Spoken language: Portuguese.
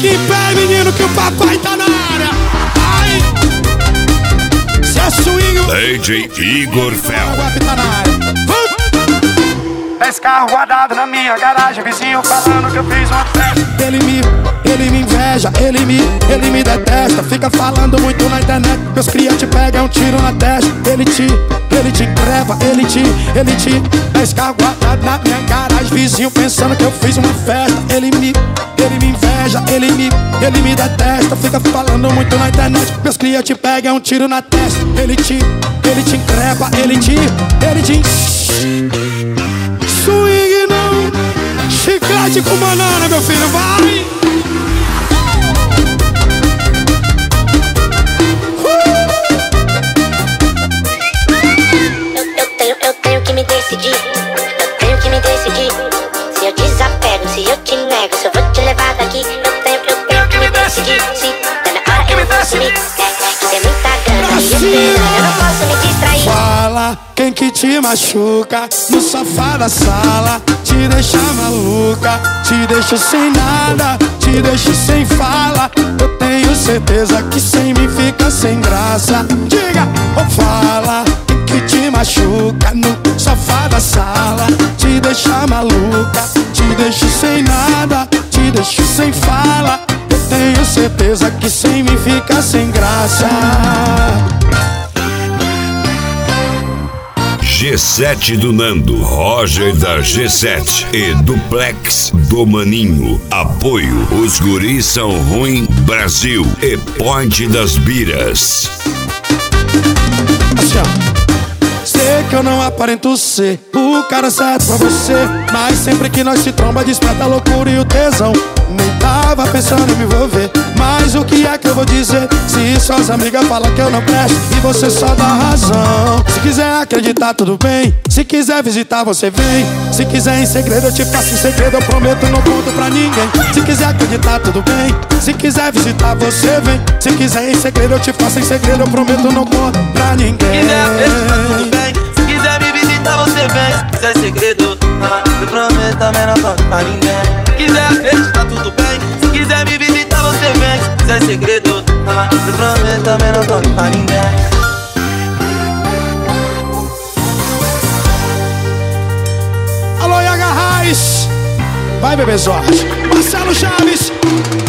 Fique em pé, menino, que o papai tá na área. Ai! Se é swing, DJ Igor Fel. tá na área. Esse carro guardado na minha garagem, vizinho falando que eu fiz uma festa. Ele me inveja, ele me detesta. Fica falando muito na internet, meus cria te pega, é um tiro na testa. Ele te encreva, ele te. Esse carro guardado na minha garagem, vizinho pensando que eu fiz uma festa. Ele me inveja, ele me detesta. Fica falando muito na internet, meus cria te pega, é um tiro na testa. Ele te encreva, ele te. Swing não, chiclete com banana, meu filho, vai! Eu tenho que me decidir, eu tenho que me decidir. Se eu desapego, se eu te nego, se eu vou te levar daqui. Eu tenho que me decidir. Se tá na hora eu vou assumir. Que tem muita gana e eu não posso me distrair. Fala quem que te machuca no sofá da sala, te deixa maluca, te deixa sem nada, te deixa sem fala. Eu tenho certeza que sem mim fica sem graça. Diga, ou fala quem que te machuca no sofá da sala, te deixa maluca, te deixa sem nada, te deixa sem fala. Eu tenho certeza que sem mim fica sem graça. G7 do Nando, Roger da G7 e Duplex do Maninho. Apoio, os guris são ruim Brasil e Ponte das Biras. Assim, ó. Sei que eu não aparento ser o cara certo pra você, mas sempre que nós se tromba desperta a loucura e o tesão. Nem tava pensando em me envolver, mas o que é que eu vou dizer se suas amigas falam que eu não presto e você só dá razão? Se quiser acreditar tudo bem, se quiser visitar você vem. Se quiser em segredo eu te faço em segredo, eu prometo não conto pra ninguém. Se quiser acreditar tudo bem, se quiser visitar você vem. Se quiser em segredo eu te faço em segredo, eu prometo não conto pra ninguém. Se quiser acreditar tudo bem, se quiser me visitar você vem. Se é segredo, eu prometo também não conto pra ninguém. Se quiser acreditar tudo bem, se quiser me visitar você vem. Se é segredo, eu prometo também não conto pra ninguém. Alô, Yaga Raiz, vai, bebê Zorte. Marcelo Chaves,